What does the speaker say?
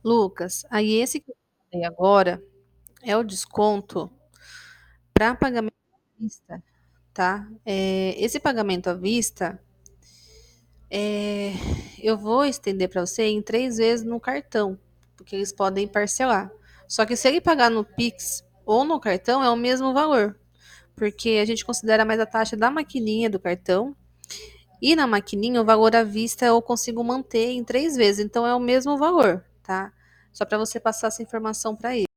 Lucas, aí esse que eu falei agora é o desconto para pagamento à vista, tá? Esse pagamento à vista, é, eu vou estender para você em 3 vezes no cartão, porque eles podem parcelar. Só que se ele pagar no Pix ou no cartão, é o mesmo valor, porque a gente considera mais a taxa da maquininha do cartão. E na maquininha, o valor à vista eu consigo manter em 3 vezes, então é o mesmo valor, tá? Só para você passar essa informação para ele.